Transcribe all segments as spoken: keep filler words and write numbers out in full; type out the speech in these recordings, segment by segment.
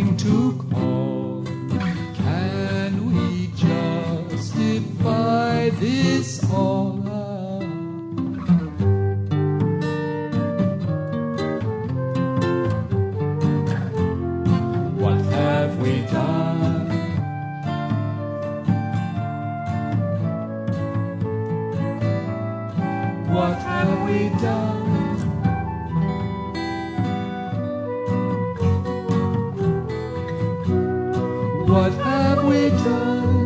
going to call? Can we justify this all? What have we done? What have we done? What have we done?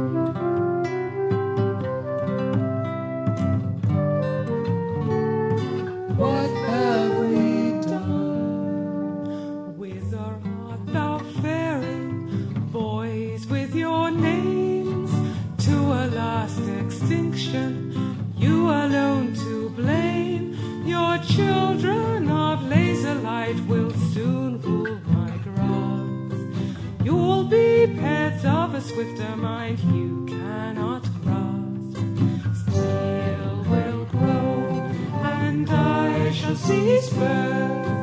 What have we done? Whither art thou faring, boys, with your names? To a last extinction, you alone to blame. Your children of laser light will soon rule my grass. You'll be pets of a swifter mind you cannot grasp. Steel will grow, and I shall seize birth.